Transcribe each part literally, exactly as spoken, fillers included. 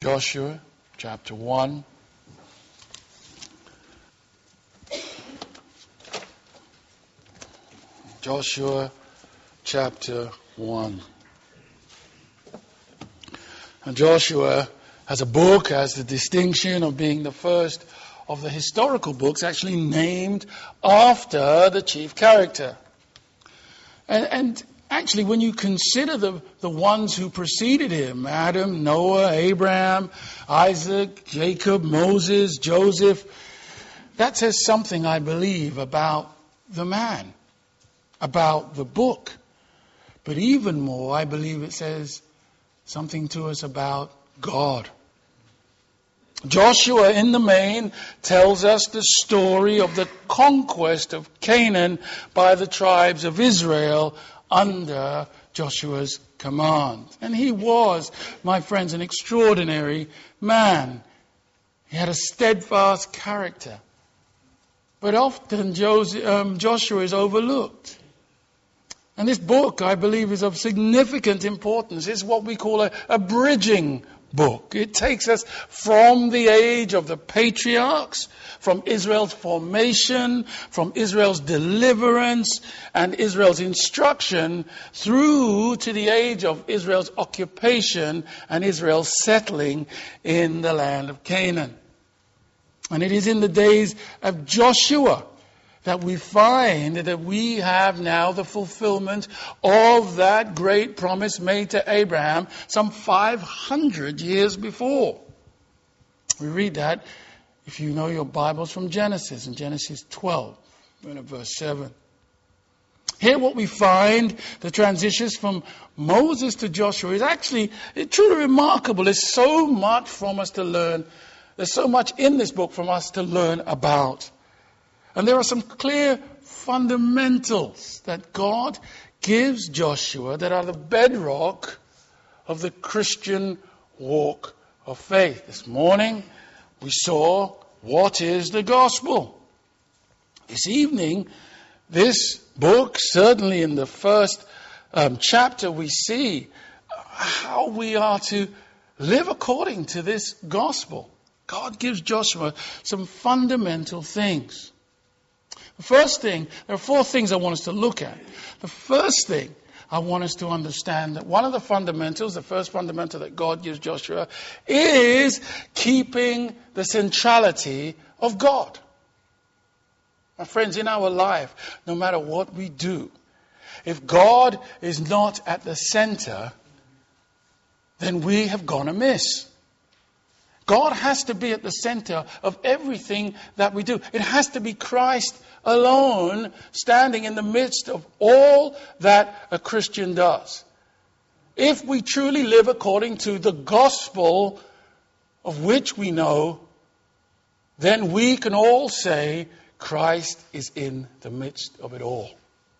Joshua chapter one. Joshua chapter one. And Joshua as a book has the distinction of being the first of the historical books actually named after the chief character. And, and actually, when you consider the, the ones who preceded him, Adam, Noah, Abraham, Isaac, Jacob, Moses, Joseph, that says something, I believe, about the man, about the book. But even more, I believe it says something to us about God. Joshua, in the main, tells us the story of the conquest of Canaan by the tribes of Israel under Joshua's command. And he was, my friends, an extraordinary man. He had a steadfast character. But often Joseph, um, Joshua is overlooked. And this book, I believe, is of significant importance. It's what we call a, a bridging book. It takes us from the age of the patriarchs, from Israel's formation, from Israel's deliverance and Israel's instruction, through to the age of Israel's occupation and Israel's settling in the land of Canaan. And it is in the days of Joshua that we find that we have now the fulfillment of that great promise made to Abraham some five hundred years before. We read that, if you know your Bibles, from Genesis, in Genesis twelve, in verse seven. Here what we find, the transitions from Moses to Joshua, is actually it's truly remarkable. There's so much from us to learn. There's so much in this book from us to learn about. And there are some clear fundamentals that God gives Joshua that are the bedrock of the Christian walk of faith. This morning we saw what is the gospel. This evening, this book, certainly in the first um, chapter, we see how we are to live according to this gospel. God gives Joshua some fundamental things. The first thing, there are four things I want us to look at. The first thing I want us to understand that one of the fundamentals, the first fundamental that God gives Joshua, is keeping the centrality of God. My friends, in our life, no matter what we do, if God is not at the center, then we have gone amiss. God has to be at the center of everything that we do. It has to be Christ alone standing in the midst of all that a Christian does. If we truly live according to the gospel of which we know, then we can all say Christ is in the midst of it all.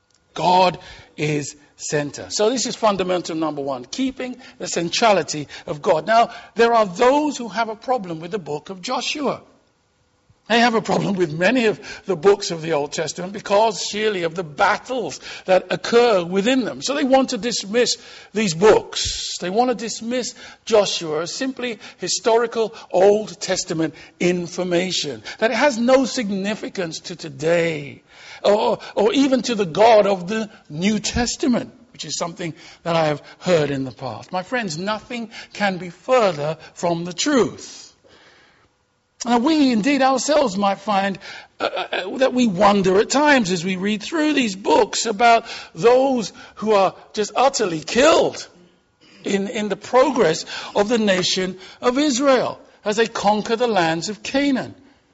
God is center. So this is fundamental number one, keeping the centrality of God. Now, there are those who have a problem with the book of Joshua. They have a problem with many of the books of the Old Testament because surely of the battles that occur within them. So they want to dismiss these books. They want to dismiss Joshua as simply historical Old Testament information. That it has no significance to today or, or even to the God of the New Testament, which is something that I have heard in the past. My friends, nothing can be further from the truth. Now, we indeed ourselves might find uh, uh, that we wonder at times as we read through these books about those who are just utterly killed in, in the progress of the nation of Israel as they conquer the lands of Canaan.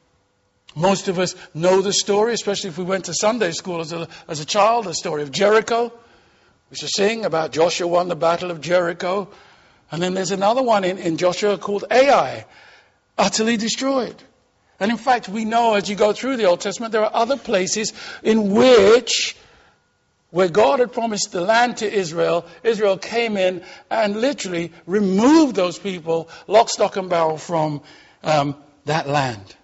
Most of us know the story, especially if we went to Sunday school as a, as a child, the story of Jericho. We should sing about Joshua won the battle of Jericho. And then there's another one in, in Joshua called Ai. Utterly destroyed. And in fact, we know as you go through the Old Testament, there are other places in which, where God had promised the land to Israel, Israel came in and literally removed those people, lock, stock and barrel, from um, that land.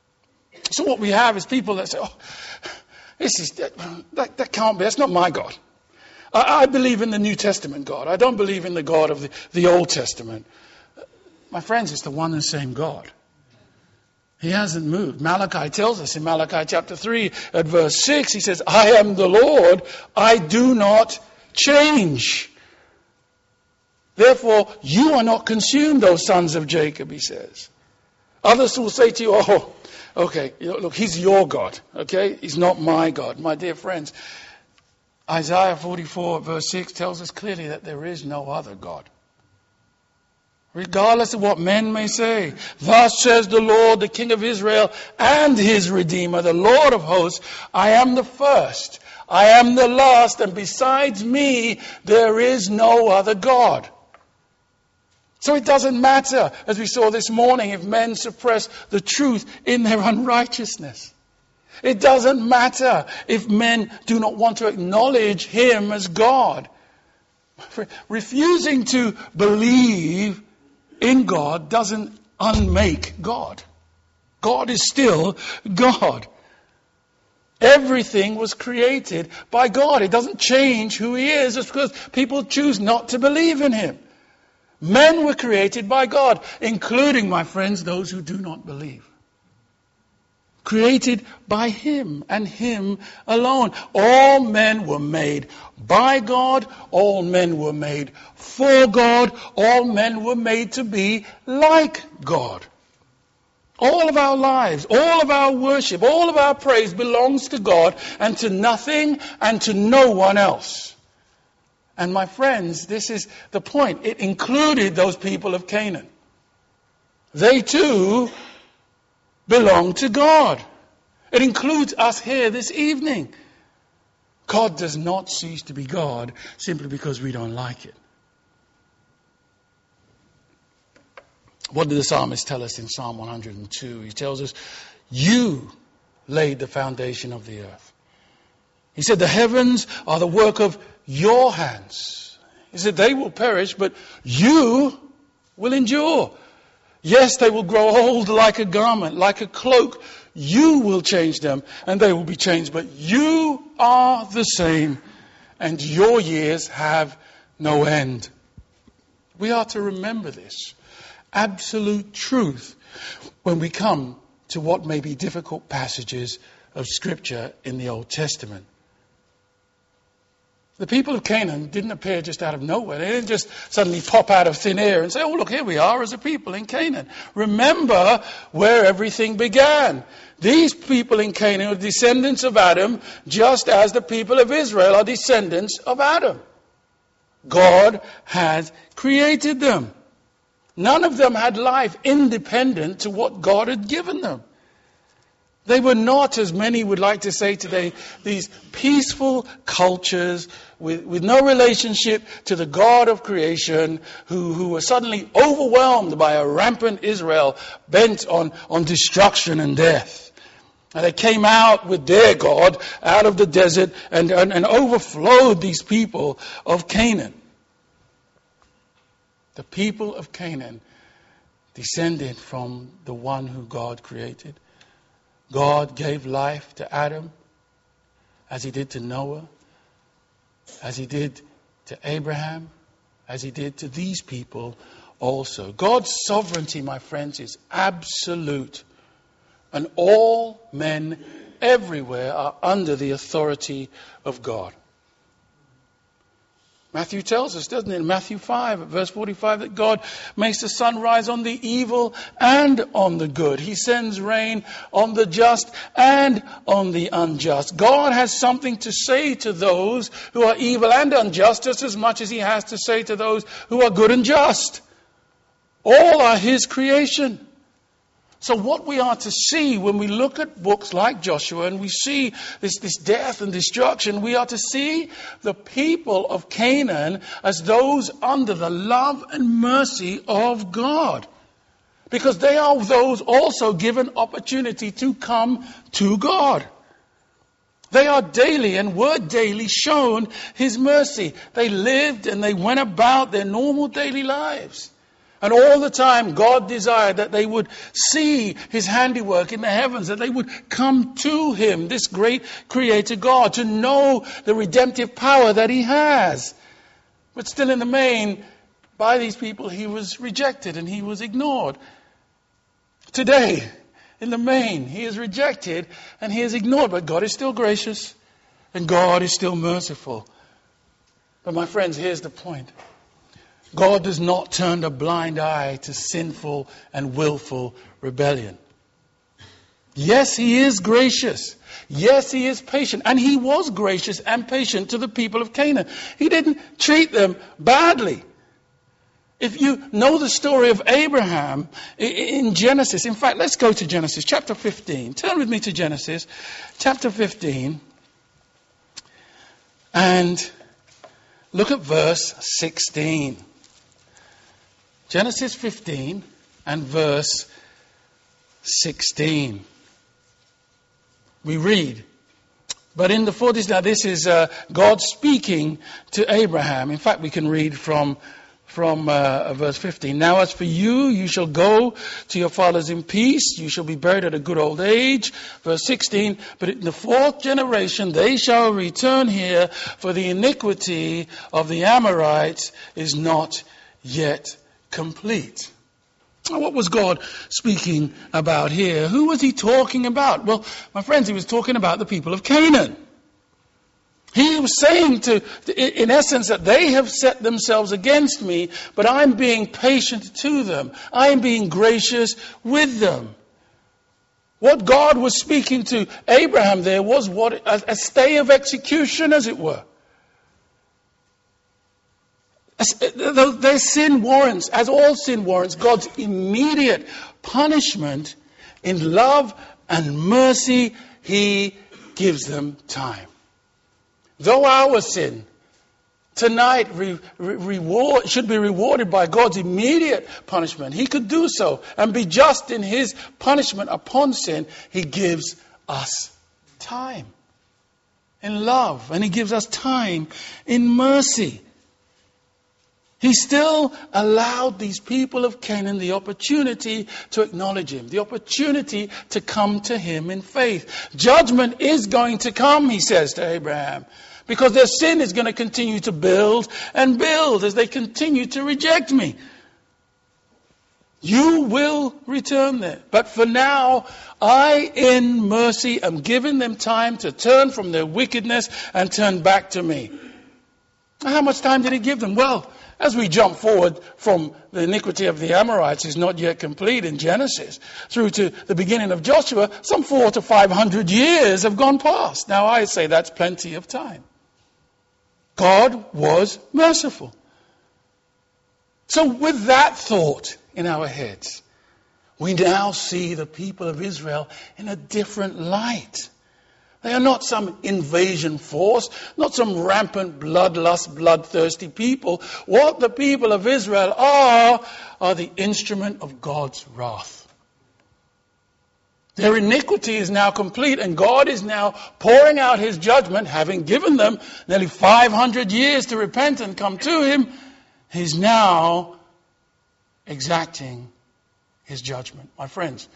So what we have is people that say, oh, this is, that, that can't be, that's not my God. I, I believe in the New Testament God. I don't believe in the God of the, the Old Testament. My friends, it's the one and same God. He hasn't moved. Malachi tells us in Malachi chapter three at verse six, he says, I am the Lord, I do not change. Therefore, you are not consumed, O sons of Jacob, he says. Others will say to you, oh, okay, look, he's your God, okay? He's not my God. My dear friends, Isaiah forty-four verse six tells us clearly that there is no other God. Regardless of what men may say. Thus says the Lord, the King of Israel and his Redeemer, the Lord of hosts, I am the first, I am the last, and besides me there is no other God. So it doesn't matter, as we saw this morning, if men suppress the truth in their unrighteousness. It doesn't matter if men do not want to acknowledge him as God. Refusing to believe in God doesn't unmake God. God is still God. Everything was created by God. It doesn't change who he is just because people choose not to believe in him. Men were created by God, including, my friends, those who do not believe. Created by him and him alone. All men were made by God. All men were made for God. All men were made to be like God. All of our lives, all of our worship, all of our praise belongs to God and to nothing and to no one else. And my friends, this is the point. It included those people of Canaan. They too belong to God. It includes us here this evening. God does not cease to be God simply because we don't like it. What did the psalmist tell us in Psalm one hundred two? He tells us, you laid the foundation of the earth. He said, the heavens are the work of your hands. He said, they will perish, but you will endure. Yes, they will grow old like a garment, like a cloak. You will change them, and they will be changed. But you are the same, and your years have no end. We are to remember this absolute truth when we come to what may be difficult passages of Scripture in the Old Testament. The people of Canaan didn't appear just out of nowhere. They didn't just suddenly pop out of thin air and say, oh, look, here we are as a people in Canaan. Remember where everything began. These people in Canaan are descendants of Adam, just as the people of Israel are descendants of Adam. God had created them. None of them had life independent to what God had given them. They were not, as many would like to say today, these peaceful cultures with, with no relationship to the God of creation who, who were suddenly overwhelmed by a rampant Israel bent on, on destruction and death. And they came out with their God out of the desert and, and, and overflowed these people of Canaan. The people of Canaan descended from the one who God created. God gave life to Adam, as he did to Noah, as he did to Abraham, as he did to these people also. God's sovereignty, my friends, is absolute. And all men everywhere are under the authority of God. Matthew tells us, doesn't it, in Matthew five, verse forty-five, that God makes the sun rise on the evil and on the good. He sends rain on the just and on the unjust. God has something to say to those who are evil and unjust, just as much as he has to say to those who are good and just. All are his creation. So what we are to see when we look at books like Joshua and we see this, this death and destruction, we are to see the people of Canaan as those under the love and mercy of God. Because they are those also given opportunity to come to God. They are daily and were daily shown his mercy. They lived and they went about their normal daily lives. And all the time God desired that they would see his handiwork in the heavens, that they would come to him, this great creator God, to know the redemptive power that he has. But still in the main, by these people, he was rejected and he was ignored. Today, in the main, he is rejected and he is ignored, but God is still gracious and God is still merciful. But my friends, here's the point. God does not turn a blind eye to sinful and willful rebellion. Yes, he is gracious. Yes, he is patient. And he was gracious and patient to the people of Canaan. He didn't treat them badly. If you know the story of Abraham in Genesis, in fact, let's go to Genesis chapter fifteen. Turn with me to Genesis chapter fifteen and look at verse sixteen. Genesis fifteen and verse sixteen. We read, but in the forties, now this is uh, God speaking to Abraham. In fact, we can read from from uh, verse fifteen. Now as for you, you shall go to your fathers in peace. You shall be buried at a good old age. Verse sixteen, but in the fourth generation they shall return here, for the iniquity of the Amorites is not yet complete. What was God speaking about here? Who was he talking about? Well, my friends, he was talking about the people of Canaan. He was saying to, in essence, that they have set themselves against me, but I'm being patient to them. I am being gracious with them. What God was speaking to Abraham there was what a, a stay of execution, as it were. Their sin warrants, as all sin warrants, God's immediate punishment. In love and mercy, he gives them time. Though our sin tonight re- re- reward, should be rewarded by God's immediate punishment, he could do so and be just in his punishment upon sin. He gives us time in love, and he gives us time in mercy. He still allowed these people of Canaan the opportunity to acknowledge him, the opportunity to come to him in faith. Judgment is going to come, he says to Abraham, because their sin is going to continue to build and build as they continue to reject me. You will return there. But for now, I in mercy am giving them time to turn from their wickedness and turn back to me. How much time did he give them? Well, as we jump forward from the iniquity of the Amorites is not yet complete in Genesis through to the beginning of Joshua, some four to five hundred years have gone past. Now I say that's plenty of time. God was merciful. So with that thought in our heads, we now see the people of Israel in a different light. They are not some invasion force, not some rampant, bloodlust, bloodthirsty people. What the people of Israel are, are the instrument of God's wrath. Their iniquity is now complete, and God is now pouring out his judgment, having given them nearly five hundred years to repent and come to him. He's now exacting his judgment. My friends,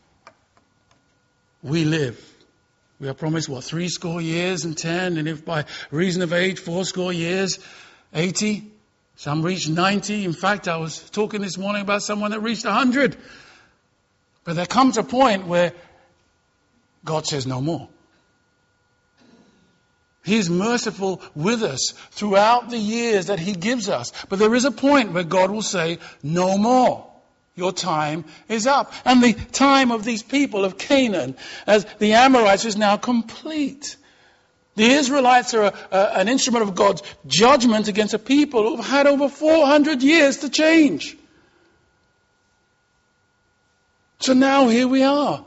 we live. We are promised, what, three score years and ten, and if by reason of age, four score years, eighty. Some reach ninety. In fact, I was talking this morning about someone that reached one hundred. But there comes a point where God says no more. He is merciful with us throughout the years that he gives us. But there is a point where God will say no more. Your time is up. And the time of these people of Canaan, as the Amorites, is now complete. The Israelites are a, a, an instrument of God's judgment against a people who have had over four hundred years to change. So now here we are.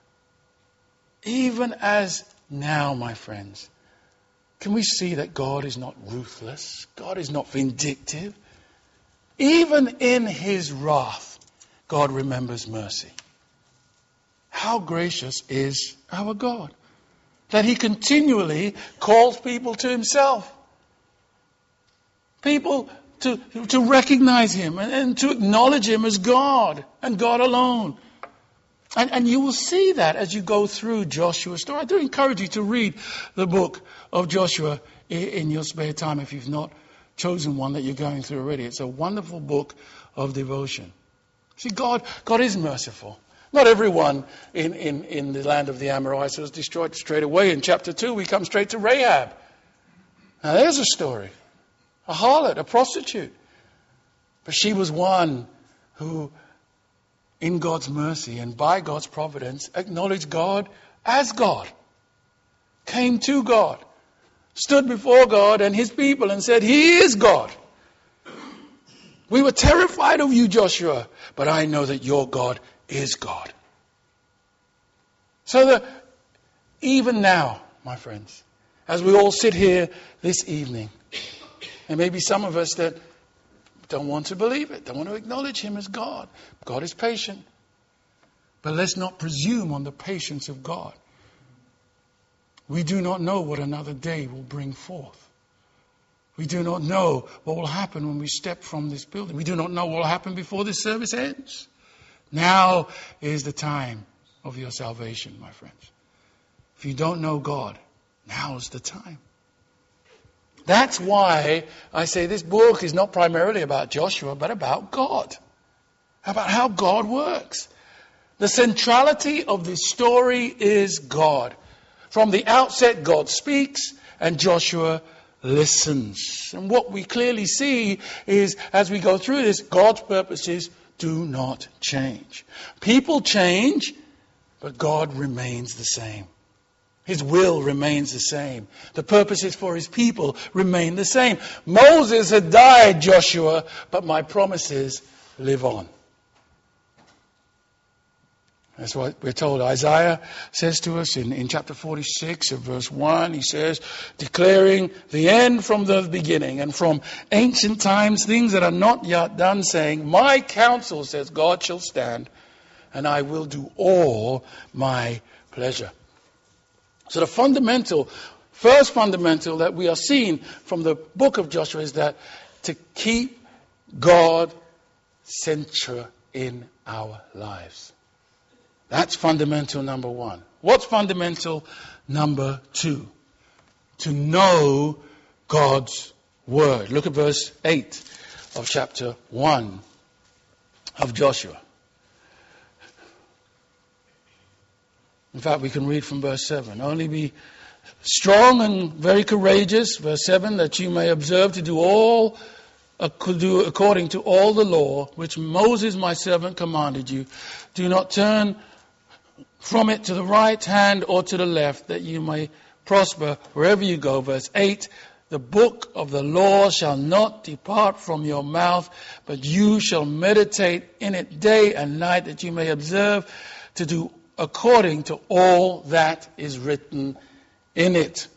Even as now, my friends, can we see that God is not ruthless? God is not vindictive. Even in his wrath, God remembers mercy. How gracious is our God, that he continually calls people to himself. People to, to recognize him and, and to acknowledge him as God and God alone. And, and you will see that as you go through Joshua's story. I do encourage you to read the book of Joshua in, in your spare time if you've not chosen one that you're going through already. It's a wonderful book of devotion. See, God, God is merciful. Not everyone in, in, in the land of the Amorites was destroyed straight away. In chapter two, we come straight to Rahab. Now there's a story. A harlot, a prostitute. But she was one who, in God's mercy and by God's providence, acknowledged God as God. Came to God. Stood before God and his people and said, He is God. We were terrified of you, Joshua, but I know that your God is God. So that even now, my friends, as we all sit here this evening, there may be some of us that don't want to believe it, don't want to acknowledge him as God. God is patient. But let's not presume on the patience of God. We do not know what another day will bring forth. We do not know what will happen when we step from this building. We do not know what will happen before this service ends. Now is the time of your salvation, my friends. If you don't know God, now is the time. That's why I say this book is not primarily about Joshua, but about God. About how God works. The centrality of this story is God. From the outset, God speaks and Joshua listens. And what we clearly see is, as we go through this, God's purposes do not change. People change, but God remains the same. His will remains the same. The purposes for his people remain the same. Moses had died, Joshua, but my promises live on. That's what we're told. Isaiah says to us in, in chapter forty-six of verse one, he says, declaring the end from the beginning and from ancient times, things that are not yet done, saying, my counsel, says God, shall stand, and I will do all my pleasure. So the fundamental, first fundamental that we are seeing from the book of Joshua is that to keep God central in our lives. That's fundamental number one. What's fundamental number two? To know God's word. Look at verse eight of chapter one of Joshua. In fact, we can read from verse seven. Only be strong and very courageous, verse seven, that you may observe to do all do according to all the law which Moses my servant commanded you. Do not turn from it to the right hand or to the left, that you may prosper wherever you go. Verse eight, the book of the law shall not depart from your mouth, but you shall meditate in it day and night, that you may observe to do according to all that is written in it.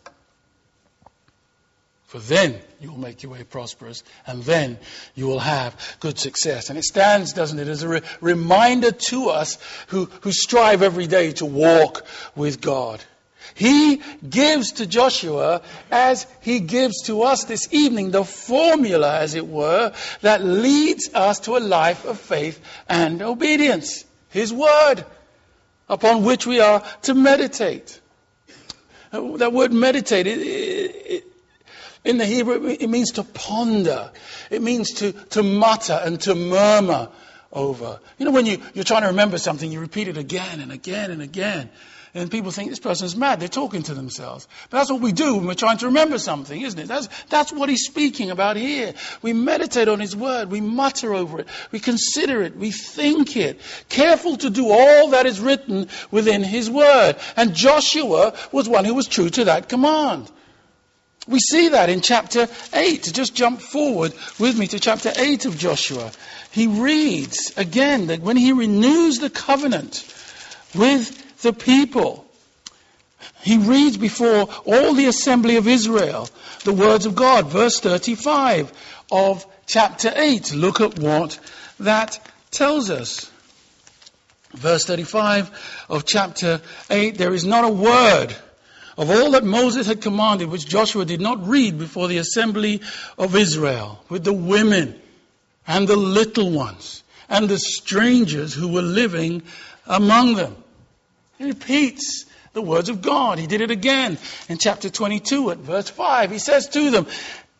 For then you will make your way prosperous, and then you will have good success. And it stands, doesn't it, as a re- reminder to us who, who strive every day to walk with God. He gives to Joshua, as he gives to us this evening, the formula, as it were, that leads us to a life of faith and obedience. His word, upon which we are to meditate. That word meditate, it, it, in the Hebrew, it means to ponder. It means to, to mutter and to murmur over. You know, when you, you're trying to remember something, you repeat it again and again and again. And people think this person's mad. They're talking to themselves. But that's what we do when we're trying to remember something, isn't it? That's, that's what he's speaking about here. We meditate on his word. We mutter over it. We consider it. We think it. Careful to do all that is written within his word. And Joshua was one who was true to that command. We see that in chapter eight. Just jump forward with me to chapter eight of Joshua. He reads again that when he renews the covenant with the people, he reads before all the assembly of Israel the words of God. Verse thirty-five of chapter eight. Look at what that tells us. Verse thirty-five of chapter eight. There is not a word of all that Moses had commanded which Joshua did not read before the assembly of Israel, with the women and the little ones and the strangers who were living among them. He repeats the words of God. He did it again in chapter twenty-two at verse five. He says to them,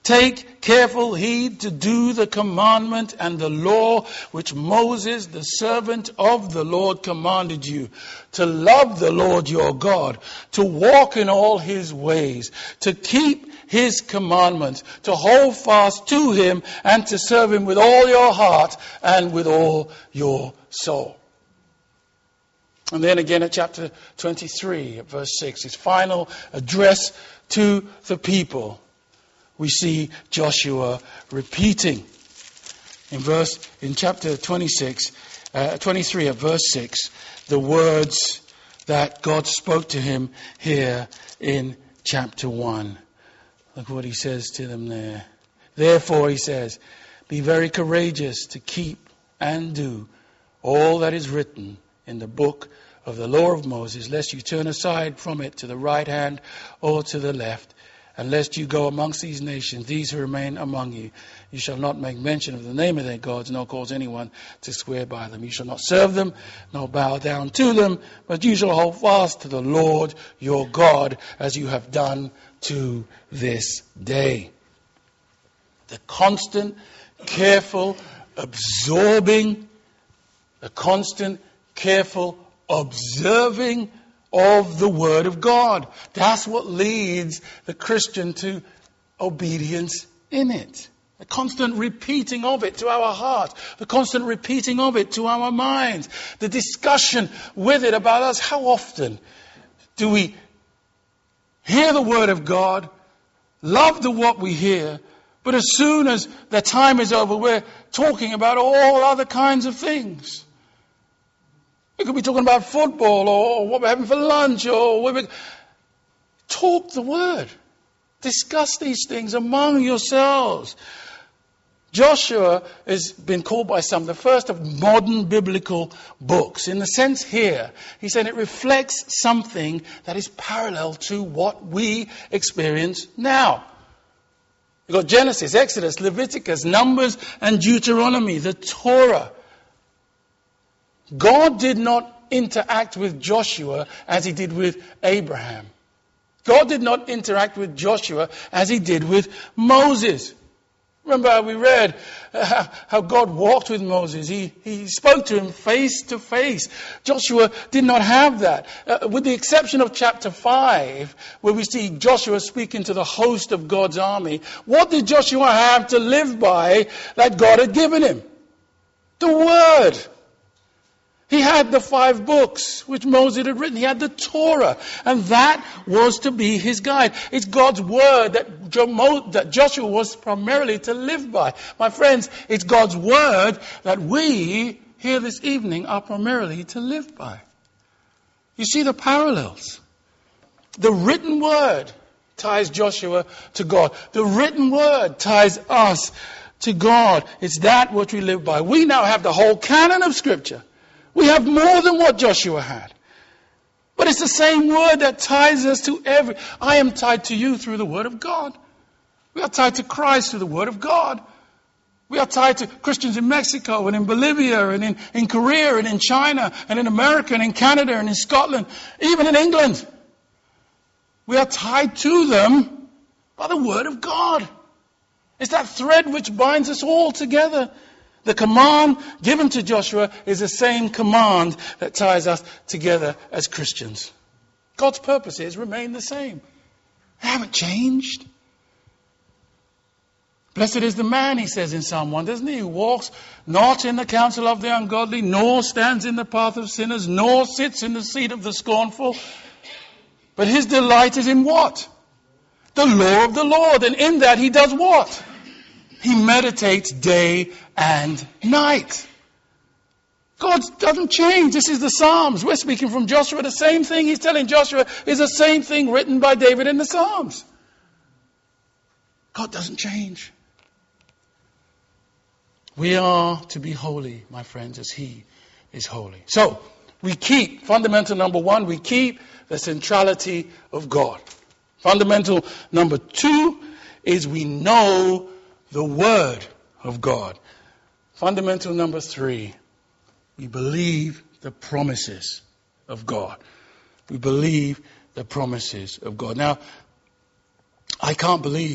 Take careful heed to do the commandment and the law which Moses, the servant of the Lord, commanded you, to love the Lord your God, to walk in all his ways, to keep his commandments, to hold fast to him, and to serve him with all your heart and with all your soul. And then again at chapter twenty-three, at verse six, his final address to the people. We see Joshua repeating in verse in chapter twenty-six, uh, twenty-three at verse six, the words that God spoke to him here in chapter one. Look what he says to them there. Therefore, he says, be very courageous to keep and do all that is written in the book of the law of Moses, lest you turn aside from it to the right hand or to the left. And lest you go amongst these nations, these who remain among you, you shall not make mention of the name of their gods, nor cause anyone to swear by them. You shall not serve them, nor bow down to them, but you shall hold fast to the Lord your God, as you have done to this day. The constant, careful, absorbing, the constant, careful, observing of the Word of God. That's what leads the Christian to obedience in it. The constant repeating of it to our heart. The constant repeating of it to our minds. The discussion with it about us. How often do we hear the Word of God, love the what we hear, but as soon as the time is over, we're talking about all other kinds of things? We could be talking about football or what we're having for lunch or what we... Talk the Word. Discuss these things among yourselves. Joshua has been called by some the first of modern biblical books. In the sense here, he said it reflects something that is parallel to what we experience now. You've got Genesis, Exodus, Leviticus, Numbers, and Deuteronomy, the Torah. God did not interact with Joshua as he did with Abraham. God did not interact with Joshua as he did with Moses. Remember how we read uh, how God walked with Moses. He, he spoke to him face to face. Joshua did not have that. Uh, with the exception of chapter five, where we see Joshua speaking to the host of God's army. What did Joshua have to live by that God had given him? The Word. He had the five books which Moses had written. He had the Torah. And that was to be his guide. It's God's word that, Jo- that Joshua was primarily to live by. My friends, it's God's word that we here this evening are primarily to live by. You see the parallels. The written word ties Joshua to God. The written word ties us to God. It's that which we live by. We now have the whole canon of Scripture. We have more than what Joshua had. But it's the same word that ties us to every... I am tied to you through the Word of God. We are tied to Christ through the Word of God. We are tied to Christians in Mexico and in Bolivia and in, in Korea and in China and in America and in Canada and in Scotland, even in England. We are tied to them by the Word of God. It's that thread which binds us all together. The command given to Joshua is the same command that ties us together as Christians. God's purposes remain the same. They haven't changed. Blessed is the man, he says in Psalm one, doesn't he, who walks not in the counsel of the ungodly, nor stands in the path of sinners, nor sits in the seat of the scornful. But his delight is in what? The law of the Lord. And in that he does what? He meditates day and night. God doesn't change. This is the Psalms. We're speaking from Joshua. The same thing he's telling Joshua is the same thing written by David in the Psalms. God doesn't change. We are to be holy, my friends, as he is holy. So, we keep, fundamental number one, we keep the centrality of God. Fundamental number two is we know the Word of God. Fundamental number three, we believe the promises of God. We believe the promises of God. Now, I can't believe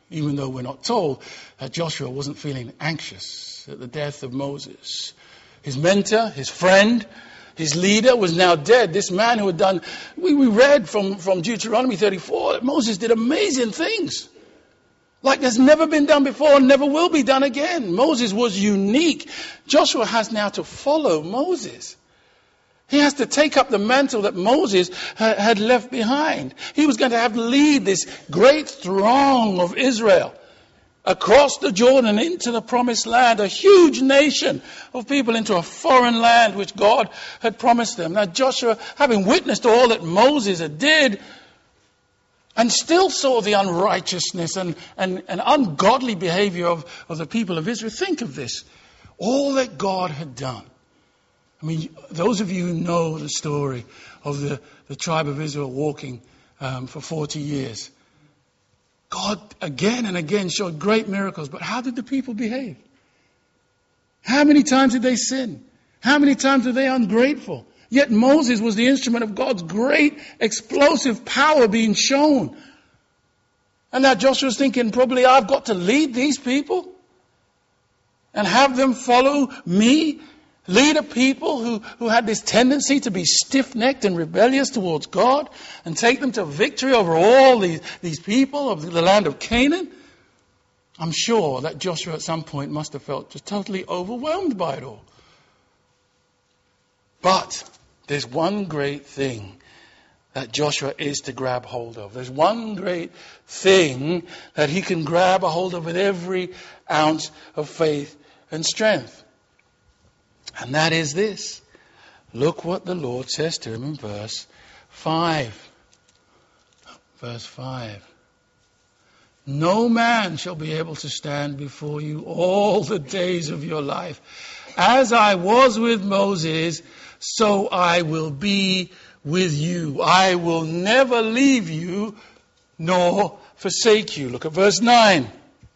even though we're not told that Joshua wasn't feeling anxious at the death of Moses. His mentor, his friend, his leader was now dead. This man who had done, we, we read from, from Deuteronomy thirty-four that Moses did amazing things. Like there's never been done before and never will be done again. Moses was unique. Joshua has now to follow Moses. He has to take up the mantle that Moses ha- had left behind. He was going to have to lead this great throng of Israel across the Jordan into the promised land, a huge nation of people into a foreign land which God had promised them. Now Joshua, having witnessed all that Moses had did, and still saw the unrighteousness and, and, and ungodly behavior of, of the people of Israel. Think of this. All that God had done. I mean, those of you who know the story of the, the tribe of Israel walking um, for forty years. God again and again showed great miracles. But how did the people behave? How many times did they sin? How many times were they ungrateful? Yet Moses was the instrument of God's great explosive power being shown. And now Joshua's thinking, probably I've got to lead these people and have them follow me. Lead a people who, who had this tendency to be stiff-necked and rebellious towards God and take them to victory over all these, these people of the land of Canaan. I'm sure that Joshua at some point must have felt just totally overwhelmed by it all. But there's one great thing that Joshua is to grab hold of. There's one great thing that he can grab a hold of with every ounce of faith and strength. And that is this. Look what the Lord says to him in verse five. Verse five. No man shall be able to stand before you all the days of your life. As I was with Moses, so I will be with you. I will never leave you nor forsake you. Look at verse nine.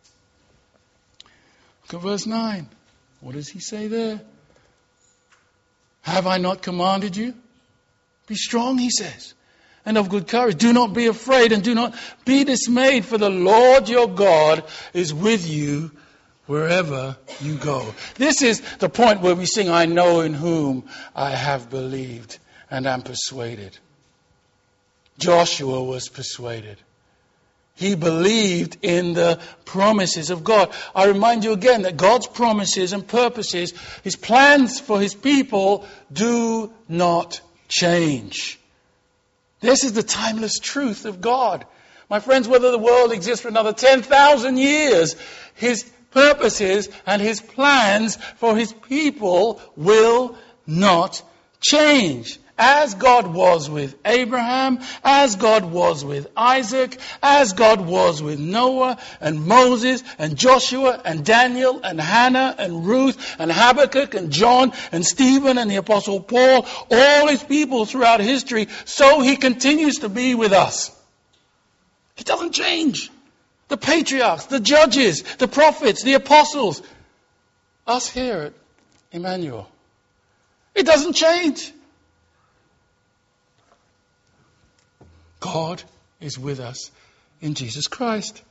Look at verse nine. What does he say there? Have I not commanded you? Be strong, he says, and of good courage. Do not be afraid and do not be dismayed, for the Lord your God is with you wherever you go. This is the point where we sing, I know in whom I have believed and am persuaded. Joshua was persuaded. He believed in the promises of God. I remind you again that God's promises and purposes, His plans for His people do not change. This is the timeless truth of God. My friends, whether the world exists for another ten thousand years, His purposes and His plans for His people will not change. As God was with Abraham, as God was with Isaac, as God was with Noah and Moses and Joshua and Daniel and Hannah and Ruth and Habakkuk and John and Stephen and the Apostle Paul, all His people throughout history, so He continues to be with us. He doesn't change. The patriarchs, the judges, the prophets, the apostles, us here at Emmanuel. It doesn't change. God is with us in Jesus Christ.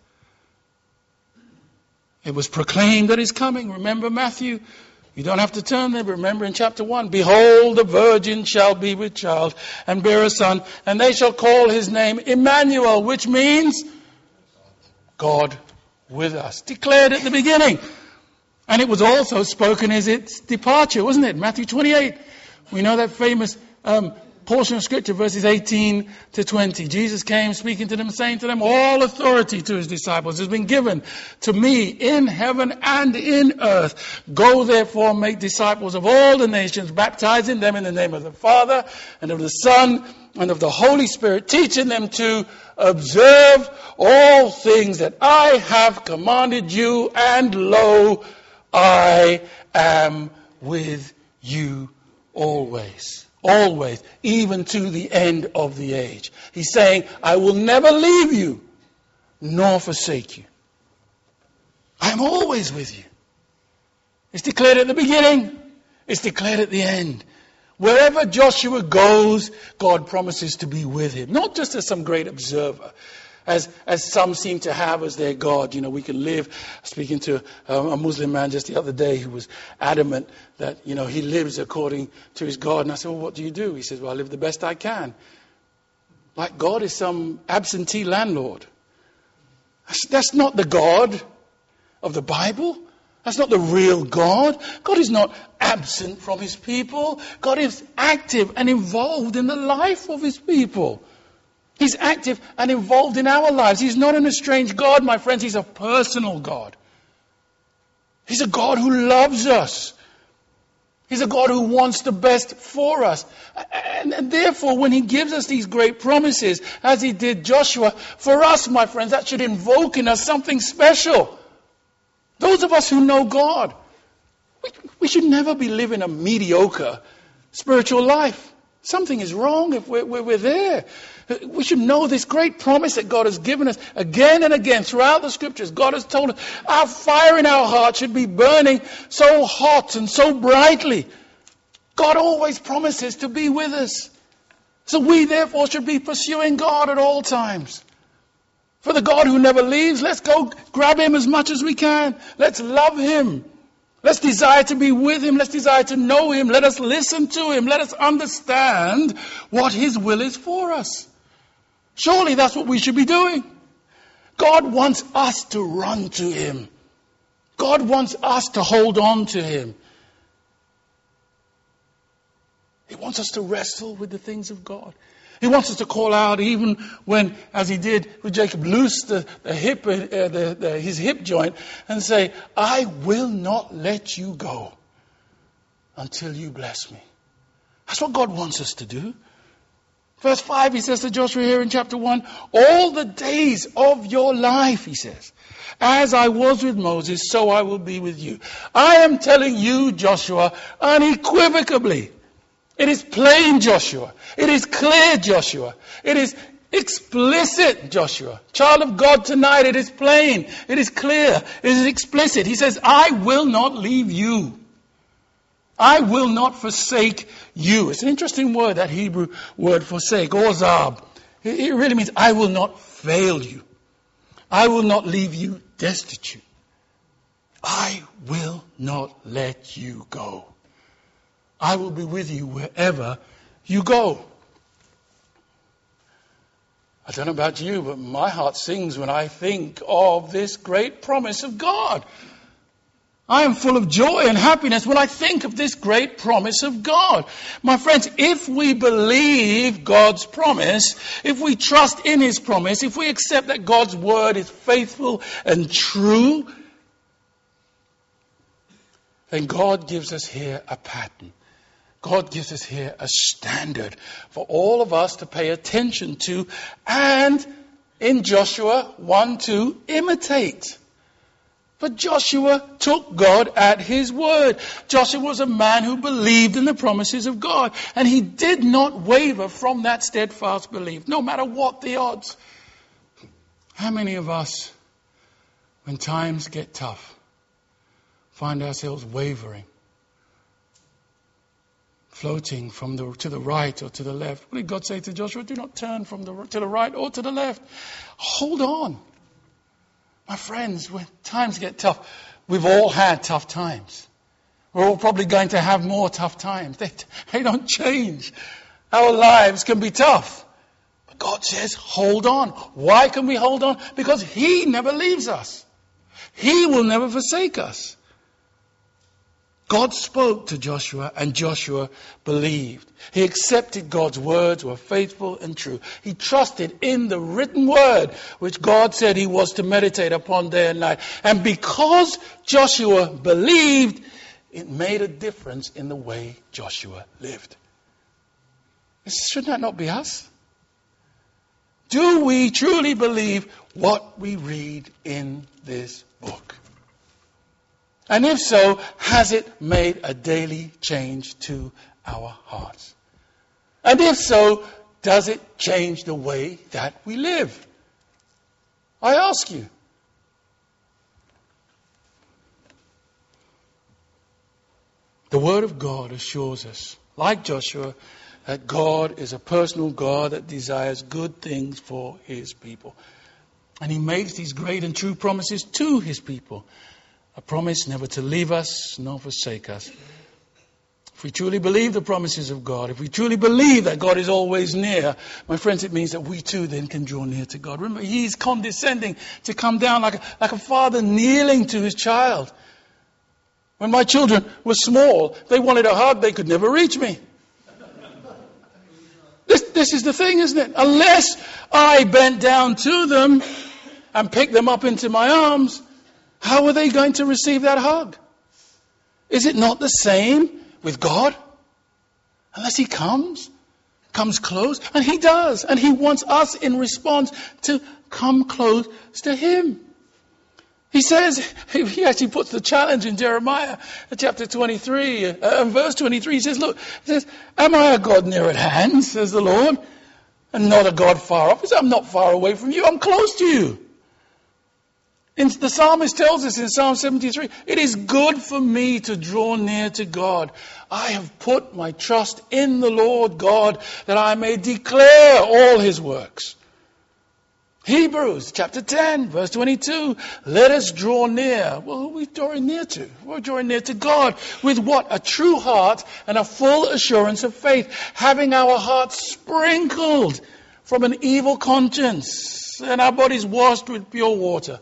It was proclaimed that He's coming. Remember Matthew? You don't have to turn there, but remember in chapter one. Behold, the virgin shall be with child and bear a son, and they shall call His name Emmanuel, which means God with us. Declared at the beginning. And it was also spoken as its departure, wasn't it? Matthew twenty-eight. We know that famous um, portion of Scripture, verses eighteen to twenty. Jesus came speaking to them, saying to them, all authority to His disciples has been given to me in heaven and in earth. Go therefore, make disciples of all the nations, baptizing them in the name of the Father and of the Son and of the Holy Spirit, teaching them to observe all things that I have commanded you, and lo, I am with you always. Always, even to the end of the age. He's saying, I will never leave you, nor forsake you. I am always with you. It's declared at the beginning. It's declared at the end. Wherever Joshua goes, God promises to be with him. Not just as some great observer. As, as some seem to have as their God. You know, we can live, speaking to um, a Muslim man just the other day who was adamant that, you know, he lives according to his God. And I said, well, what do you do? He says, well, I live the best I can. Like God is some absentee landlord. That's, that's not the God of the Bible. That's not the real God. God is not absent from his people. God is active and involved in the life of his people. He's active and involved in our lives. He's not an estranged God, my friends. He's a personal God. He's a God who loves us. He's a God who wants the best for us. And, and therefore, when he gives us these great promises, as he did Joshua, for us, my friends, that should invoke in us something special. Those of us who know God, we, we should never be living a mediocre spiritual life. Something is wrong if we're, we're, we're there. We should know this great promise that God has given us again and again throughout the scriptures. God has told us our fire in our heart should be burning so hot and so brightly. God always promises to be with us. So we therefore should be pursuing God at all times. For the God who never leaves, let's go grab him as much as we can. Let's love him. Let's desire to be with him. Let's desire to know him. Let us listen to him. Let us understand what his will is for us. Surely that's what we should be doing. God wants us to run to him. God wants us to hold on to him. He wants us to wrestle with the things of God. He wants us to call out even when, as he did with Jacob, loose the, the hip, uh, the, the, his hip joint and say, I will not let you go until you bless me. That's what God wants us to do. Verse five, he says to Joshua here in chapter one, all the days of your life, he says, as I was with Moses, so I will be with you. I am telling you, Joshua, unequivocally. It is plain, Joshua. It is clear, Joshua. It is explicit, Joshua. Child of God tonight, it is plain. It is clear. It is explicit. He says, I will not leave you. I will not forsake you. It's an interesting word, that Hebrew word forsake, ozab. It really means I will not fail you. I will not leave you destitute. I will not let you go. I will be with you wherever you go. I don't know about you, but my heart sings when I think of this great promise of God. I am full of joy and happiness when I think of this great promise of God. My friends, if we believe God's promise, if we trust in his promise, if we accept that God's word is faithful and true, then God gives us here a pattern. God gives us here a standard for all of us to pay attention to, and in Joshua one to imitate. But Joshua took God at his word. Joshua was a man who believed in the promises of God, and he did not waver from that steadfast belief, no matter what the odds. How many of us, when times get tough, find ourselves wavering, floating from the to the right or to the left? What did God say to Joshua? Do not turn from the to the right or to the left. Hold on. My friends, when times get tough, we've all had tough times. We're all probably going to have more tough times. They, they don't change. Our lives can be tough. But God says, hold on. Why can we hold on? Because he never leaves us. He will never forsake us. God spoke to Joshua, and Joshua believed. He accepted God's words were faithful and true. He trusted in the written word, which God said he was to meditate upon day and night. And because Joshua believed, it made a difference in the way Joshua lived. Should that not be us? Do we truly believe what we read in this book? And if so, has it made a daily change to our hearts? And if so, does it change the way that we live? I ask you. The Word of God assures us, like Joshua, that God is a personal God that desires good things for his people. And he makes these great and true promises to his people. A promise never to leave us nor forsake us. If we truly believe the promises of God, if we truly believe that God is always near, my friends, it means that we too then can draw near to God. Remember, he's condescending to come down like a, like a father kneeling to his child. When my children were small, they wanted a hug, they could never reach me. This, this is the thing, isn't it? Unless I bent down to them and picked them up into my arms, how are they going to receive that hug? Is it not the same with God? Unless he comes, comes close, and he does, and he wants us in response to come close to him. He says, he actually puts the challenge in Jeremiah chapter twenty-three, uh, verse twenty-three. He says, look, he says, am I a God near at hand, says the Lord, and not a God far off? He says, I'm not far away from you, I'm close to you. And the psalmist tells us in Psalm seventy-three, it is good for me to draw near to God. I have put my trust in the Lord God that I may declare all his works. Hebrews chapter ten, verse twenty-two, let us draw near. Well, who are we drawing near to? We're drawing near to God with what? A true heart and a full assurance of faith, having our hearts sprinkled from an evil conscience and our bodies washed with pure water.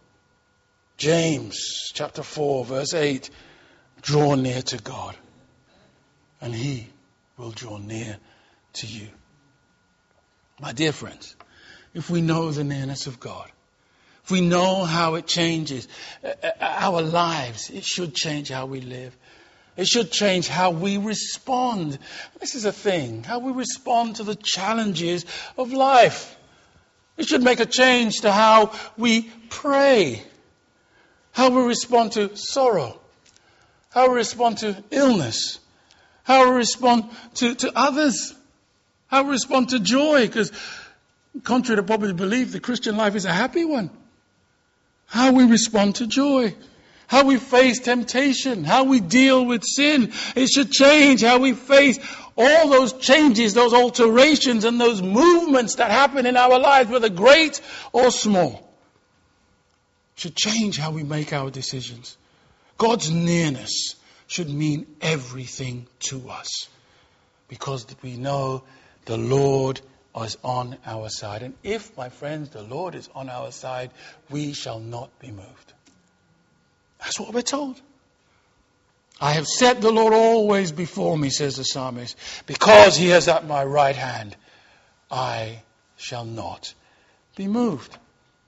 James chapter four, verse eight, draw near to God and he will draw near to you. My dear friends, if we know the nearness of God, if we know how it changes our lives, it should change how we live. It should change how we respond. This is a thing, how we respond to the challenges of life. It should make a change to how we pray, how we respond to sorrow, how we respond to illness, how we respond to, to others, how we respond to joy, because contrary to popular belief, the Christian life is a happy one. How we respond to joy, how we face temptation, how we deal with sin. It should change how we face all those changes, those alterations and those movements that happen in our lives, whether great or small. It should change how we make our decisions. God's nearness should mean everything to us because we know the Lord is on our side. And if, my friends, the Lord is on our side, we shall not be moved. That's what we're told. I have set the Lord always before me, says the psalmist. Because he is at my right hand, I shall not be moved.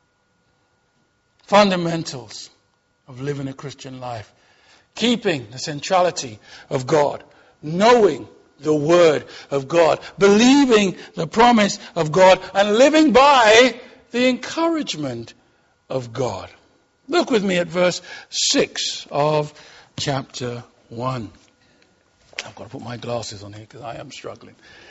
Fundamentals of living a Christian life. Keeping the centrality of God. Knowing the word of God, believing the promise of God, and living by the encouragement of God. Look with me at verse six of chapter one. I've got to put my glasses on here because I am struggling.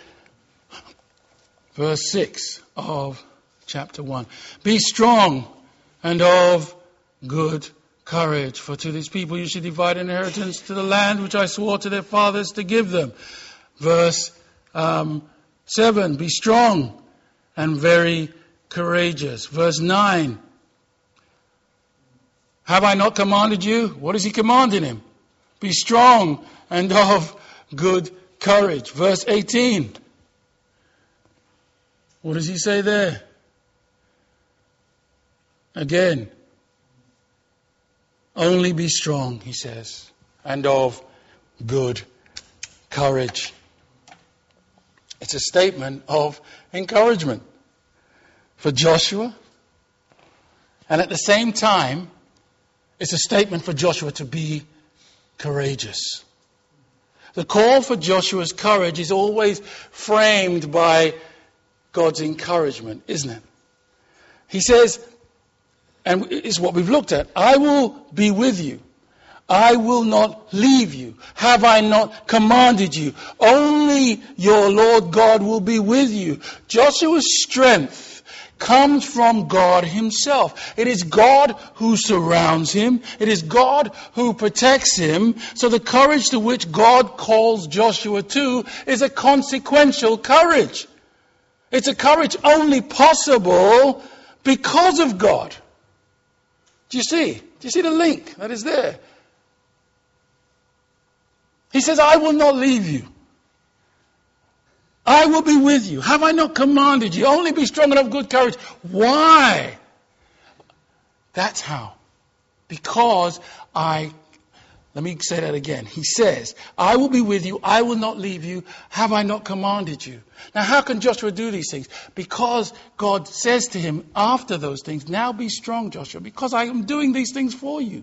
Verse six of chapter one. Be strong and of good courage, for to these people you should divide inheritance to the land which I swore to their fathers to give them. Verse um, seven, be strong and very courageous. Verse nine, have I not commanded you? What is he commanding him? Be strong and of good courage. Verse eighteen, what does he say there? Again, only be strong, he says, and of good courage. It's a statement of encouragement for Joshua. And at the same time, it's a statement for Joshua to be courageous. The call for Joshua's courage is always framed by God's encouragement, isn't it? He says, and it's what we've looked at, I will be with you. I will not leave you. Have I not commanded you? Only your Lord God will be with you. Joshua's strength comes from God himself. It is God who surrounds him. It is God who protects him. So the courage to which God calls Joshua to is a consequential courage. It's a courage only possible Because of God. Do you see? Do you see the link that is there? He says, I will not leave you. I will be with you. Have I not commanded you? Only be strong and of good courage. Why? That's how. Because I, let me say that again. He says, I will be with you. I will not leave you. Have I not commanded you? Now, how can Joshua do these things? Because God says to him after those things, now be strong, Joshua, because I am doing these things for you.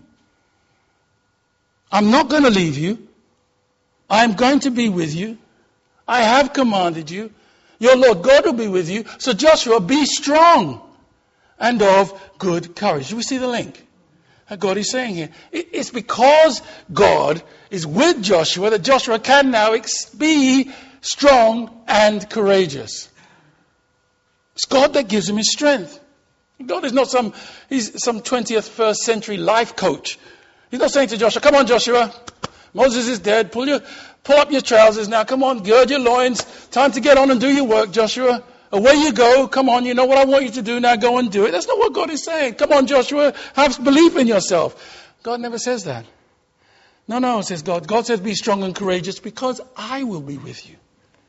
I'm not going to leave you. I'm going to be with you. I have commanded you. Your Lord God will be with you. So Joshua, be strong and of good courage. Do we see the link that God is saying here? It's because God is with Joshua that Joshua can now be strong and courageous. It's God that gives him his strength. God is not some, he's some twentieth, first century life coach. He's not saying to Joshua, come on Joshua, Moses is dead, pull your, pull up your trousers now, come on, gird your loins, time to get on and do your work, Joshua. Away you go, come on, you know what I want you to do, now go and do it. That's not what God is saying. Come on Joshua, have belief in yourself. God never says that. No, no, says God. God says be strong and courageous because I will be with you.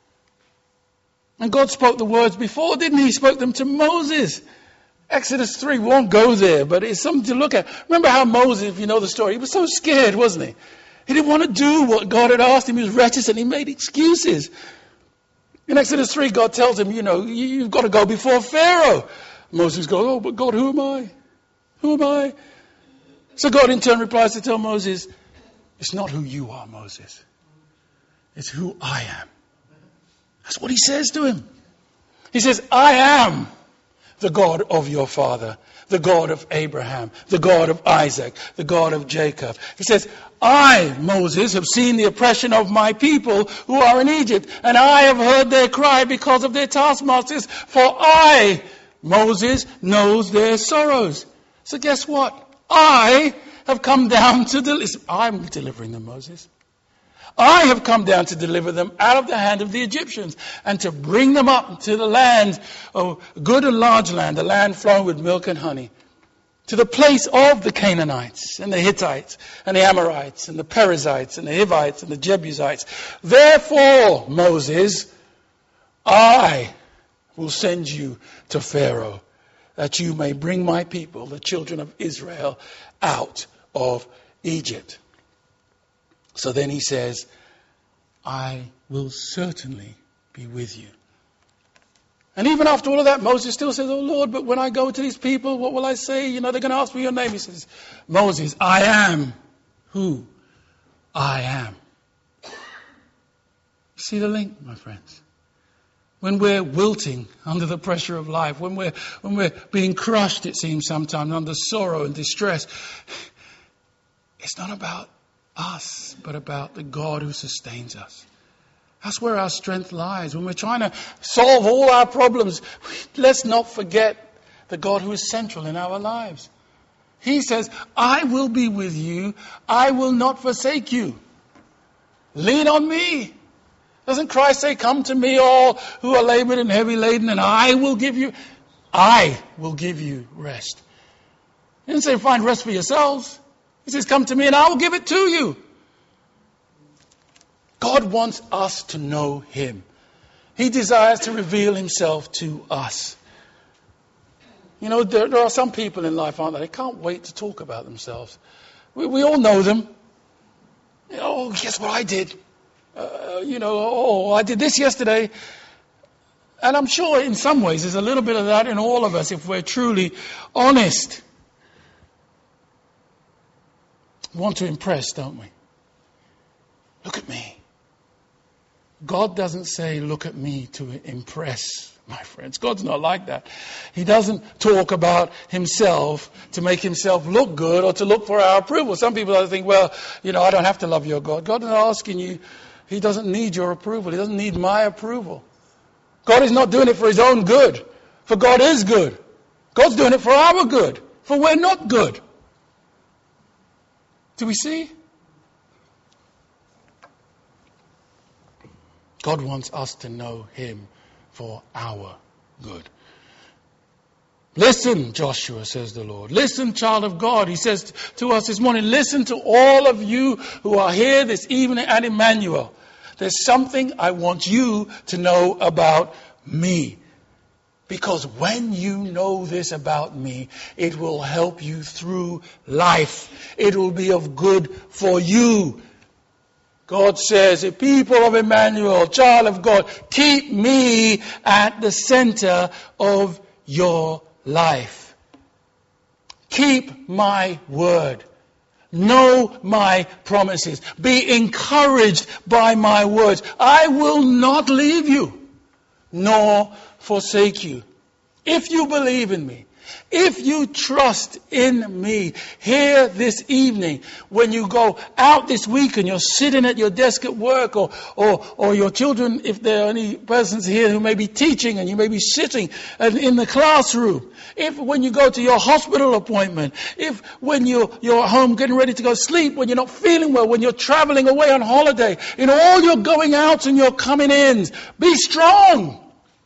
And God spoke the words before, didn't he? He spoke them to Moses. Exodus three, we won't go there, but it's something to look at. Remember how Moses, if you know the story, he was so scared, wasn't he? He didn't want to do what God had asked him. He was reticent. He made excuses. In Exodus three, God tells him, you know, you've got to go before Pharaoh. Moses goes, oh, but God, who am I? Who am I? So God in turn replies to tell Moses, it's not who you are, Moses. It's who I am. That's what he says to him. He says, I am the God of your father, the God of Abraham, the God of Isaac, the God of Jacob. He says, I, Moses, have seen the oppression of my people who are in Egypt, and I have heard their cry because of their taskmasters, for I, Moses, knows their sorrows. So guess what? I have come down to deliver. I'm delivering them, Moses. I have come down to deliver them out of the hand of the Egyptians and to bring them up to the land, oh, good and large land, the land flowing with milk and honey, to the place of the Canaanites and the Hittites and the Amorites and the Perizzites and the Hivites and the Jebusites. Therefore, Moses, I will send you to Pharaoh that you may bring my people, the children of Israel, out of Egypt. So then he says, I will certainly be with you. And even after all of that, Moses still says, oh Lord, but when I go to these people, what will I say? You know, they're going to ask me your name. He says, Moses, I am who I am. You see the link, my friends? When we're wilting under the pressure of life, when we're, when we're being crushed, it seems sometimes, under sorrow and distress, it's not about us, but about the God who sustains us. That's where our strength lies. When we're trying to solve all our problems, let's not forget the God who is central in our lives. He says, I will be with you. I will not forsake you. Lean on me. Doesn't Christ say, come to me all who are labored and heavy laden, and I will give you, I will give you rest. He didn't say find rest for yourselves. He says, come to me and I will give it to you. God wants us to know him. He desires to reveal himself to us. You know, there, there are some people in life, aren't there? They can't wait to talk about themselves. We, we all know them. You know, oh, guess what I did? Uh, you know, oh, I did this yesterday. And I'm sure in some ways there's a little bit of that in all of us if we're truly honest. We want to impress, don't we? Look at me. God doesn't say, look at me to impress, my friends. God's not like that. He doesn't talk about himself to make himself look good or to look for our approval. Some people think, well, you know, I don't have to love your God. God is not asking you. He doesn't need your approval. He doesn't need my approval. God is not doing it for his own good. For God is good. God's doing it for our good. For we're not good. Do we see? God wants us to know him for our good. Listen, Joshua, says the Lord. Listen, child of God. He says to us this morning, listen to all of you who are here this evening at Emmanuel. There's something I want you to know about me. Because when you know this about me, it will help you through life. It will be of good for you. God says, "A people of Emmanuel, child of God, keep me at the center of your life. Keep my word. Know my promises. Be encouraged by my words. I will not leave you, nor forsake you." If you believe in me, if you trust in me, here this evening, when you go out this week and you're sitting at your desk at work, or, or, or your children, if there are any persons here who may be teaching and you may be sitting in the classroom, if when you go to your hospital appointment, if when you're, you're home getting ready to go sleep, when you're not feeling well, when you're traveling away on holiday, in all your going outs and your coming ins, be strong.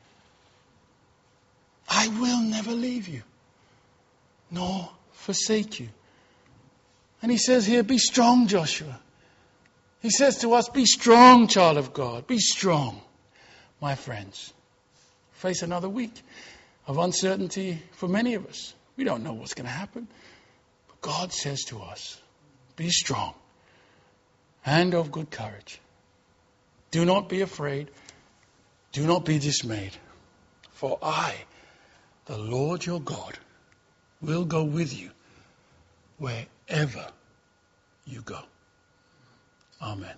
I will never leave you, nor forsake you. And he says here, be strong, Joshua. He says to us, be strong, child of God. Be strong, my friends. Face another week of uncertainty for many of us. We don't know what's going to happen. But God says to us, be strong and of good courage. Do not be afraid. Do not be dismayed. For I, the Lord your God, will go with you wherever you go. Amen.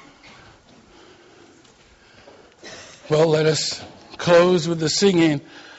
Well, let us close with the singing